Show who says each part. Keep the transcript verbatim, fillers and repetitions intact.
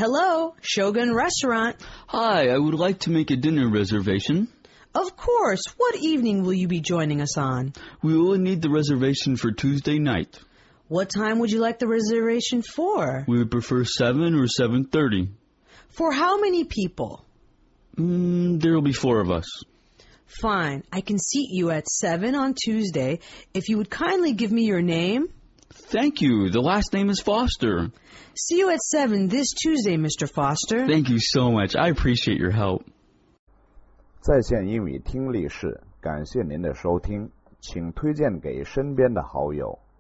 Speaker 1: Hello, Shogun Restaurant.
Speaker 2: Hi, I would like to make a dinner reservation.
Speaker 1: Of course. What evening will you be joining us on?
Speaker 2: We will need the reservation for Tuesday night.
Speaker 1: What time would you like the reservation for?
Speaker 2: We would prefer seven or seven thirty.
Speaker 1: For how many people?
Speaker 2: Mm, there will be four of us.
Speaker 1: Fine. I can seat you at seven on Tuesday. If you would kindly give me your name.
Speaker 2: Thank you. The last name is Foster.
Speaker 1: See you at seven this Tuesday, Mister Foster.
Speaker 2: Thank you so much. I appreciate your help.
Speaker 3: 在线英语听力室，感谢您的收听，请推荐给身边的好友。